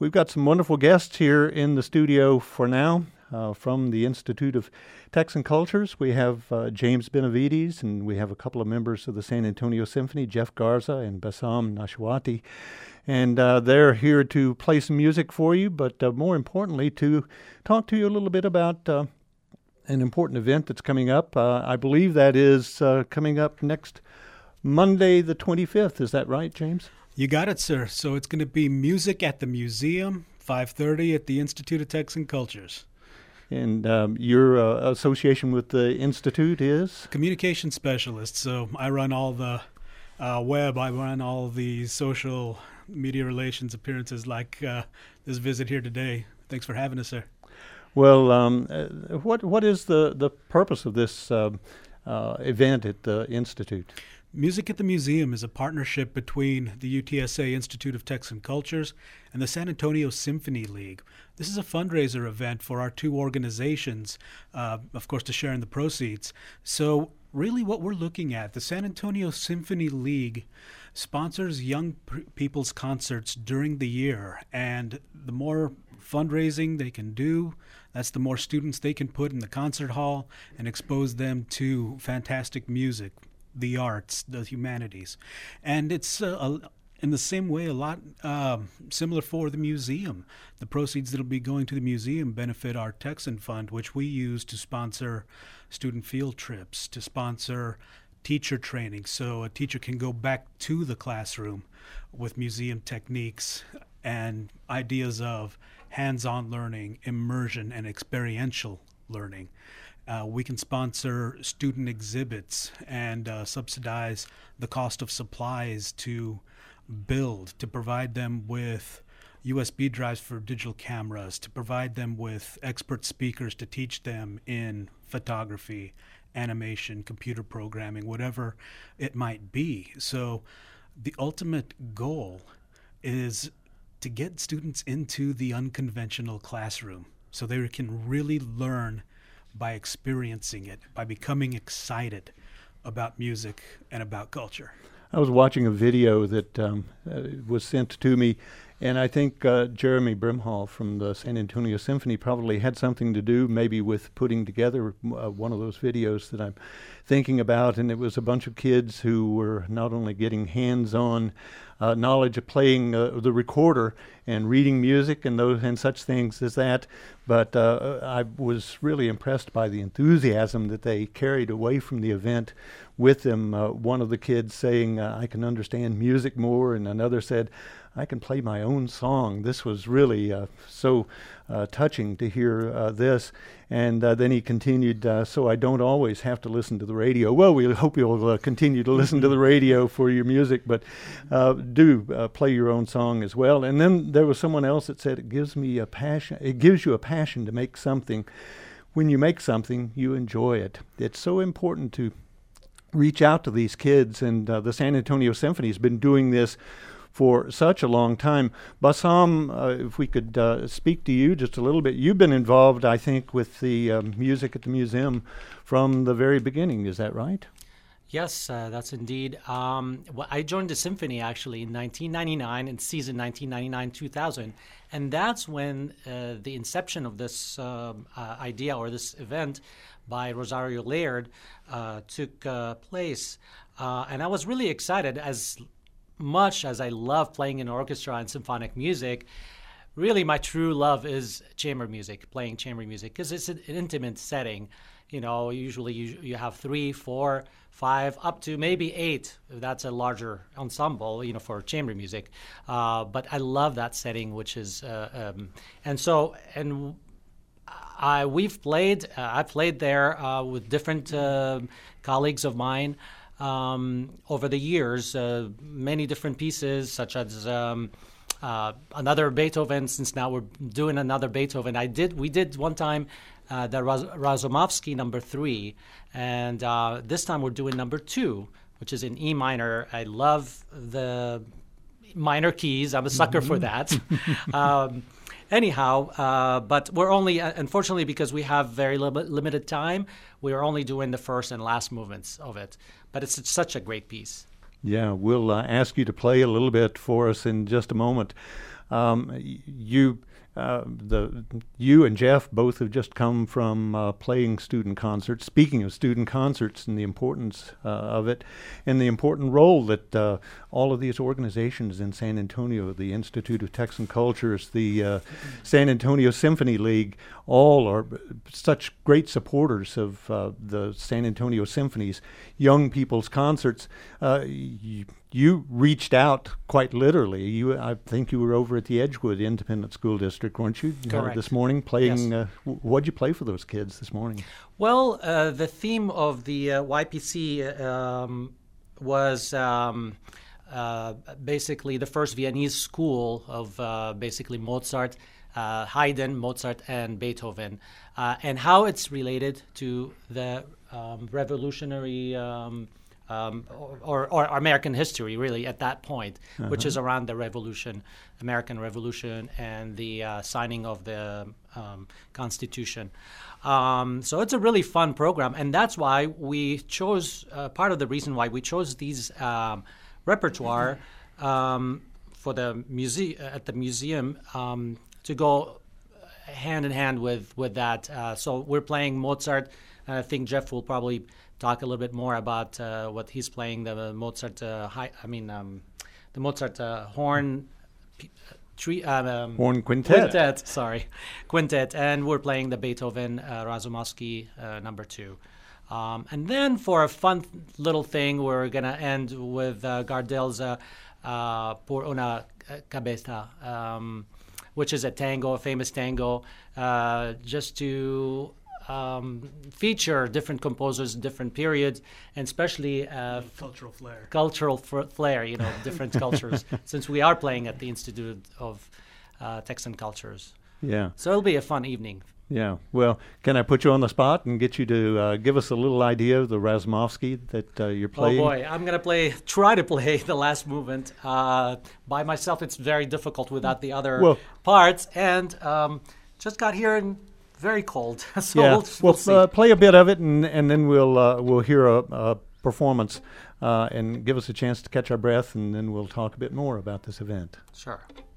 We've got some wonderful guests here in the studio for now from the Institute of Texan Cultures. We have James Benavides, and we have a couple of members of the San Antonio Symphony, Jeff Garza and Bassam Nashwati. And they're here to play some music for you, but more importantly, to talk to you a little bit about an important event that's coming up. I believe that is coming up next Monday the 25th. Is that right, James? You got it, sir. So it's going to be Music at the Museum, 5:30 at the Institute of Texan Cultures. And your association with the Institute is? Communication specialist. So I run all the web. I run all the social media relations appearances like this visit here today. Thanks for having us, sir. Well, what is the purpose of this event at the Institute? Music at the Museum is a partnership between the UTSA Institute of Texan Cultures and the San Antonio Symphony League. This is a fundraiser event for our two organizations, of course, to share in the proceeds. So really what we're looking at, the San Antonio Symphony League sponsors young people's concerts during the year, and the more fundraising they can do, that's the more students they can put in the concert hall and expose them to fantastic music, the arts, the humanities. And it's in the same way a lot similar for the museum. The proceeds that will be going to the museum benefit our Texan Fund, which we use to sponsor student field trips, to sponsor teacher training, so a teacher can go back to the classroom with museum techniques and ideas of hands-on learning, immersion, and experiential learning. We can sponsor student exhibits and subsidize the cost of supplies to build, to provide them with USB drives for digital cameras, to provide them with expert speakers to teach them in photography, animation, computer programming, whatever it might be. So the ultimate goal is to get students into the unconventional classroom so they can really learn by experiencing it, by becoming excited about music and about culture. I was watching a video that was sent to me, and I think Jeremy Brimhall from the San Antonio Symphony probably had something to do maybe with putting together one of those videos that I'm thinking about, and it was a bunch of kids who were not only getting hands-on knowledge of playing the recorder and reading music and such things as that, but I was really impressed by the enthusiasm that they carried away from the event with them. One of the kids saying, I can understand music more, and another said, I can play my own song. This was really so touching to hear this. And then he continued, so I don't always have to listen to the radio. Well, we hope you'll continue to listen to the radio for your music, but do play your own song as well. And then there was someone else that said, it gives you a passion to make something. When you make something, you enjoy it. It's so important to reach out to these kids, and the San Antonio Symphony has been doing this for such a long time. Bassam, if we could speak to you just a little bit. You've been involved, I think, with the Music at the Museum from the very beginning. Is that right? Yes, that's indeed. I joined the symphony actually in 1999, in season 1999-2000, and that's when the inception of this idea or this event by Rosario Laird took place. And I was really excited. As much as I love playing in orchestra and symphonic music, really my true love is chamber music, playing chamber music, because it's an intimate setting. You know, usually you have 3, 4, 5, up to maybe 8. That's a larger ensemble, you know, for chamber music. But I love that setting, which is, we've played. I played there with different colleagues of mine over the years. Many different pieces, such as another Beethoven. Since now we're doing another Beethoven, we did one time the Razumovsky number 3, and this time we're doing number 2, which is in E minor. I love the minor keys. I'm a sucker for that. But we're only, unfortunately, because we have very limited time, we're only doing the first and last movements of it. But it's such a great piece. Yeah, we'll ask you to play a little bit for us in just a moment. You and Jeff both have just come from playing student concerts. Speaking of student concerts and the importance of it, and the important role that all of these organizations in San Antonio, the Institute of Texan Cultures, the San Antonio Symphony League, all are such great supporters of the San Antonio Symphony's young people's concerts. You reached out quite literally. I think you were over at the Edgewood Independent School District, weren't you? Correct. This morning, playing. Yes. What'd you play for those kids this morning? Well, the theme of the YPC was basically the first Viennese school of basically Mozart, Haydn, Mozart, and Beethoven, and how it's related to the revolutionary or American history, really, at that point, which is around the Revolution, American Revolution, and the signing of the Constitution. So it's a really fun program, and that's why we chose, part of the reason why we chose these repertoire for the at the museum to go hand in hand with that. So we're playing Mozart, and I think Jeff will probably talk a little bit more about what he's playing, the Mozart, the Mozart horn Horn Quintet. Quintet, and we're playing the Beethoven Razumovsky number 2. And then for a fun little thing, we're gonna end with Gardel's Por una cabeza, which is a tango, a famous tango, just to feature different composers, different periods, and especially cultural flair, different cultures, since we are playing at the Institute of Texan Cultures. Yeah. So it'll be a fun evening. Yeah. Well, can I put you on the spot and get you to give us a little idea of the Razumovsky that you're playing? Oh boy, I'm gonna try to play the last movement by myself. It's very difficult without the other parts, and just got here and very cold. So we'll play a bit of it, and then we'll hear a performance, and give us a chance to catch our breath, and then we'll talk a bit more about this event. Sure.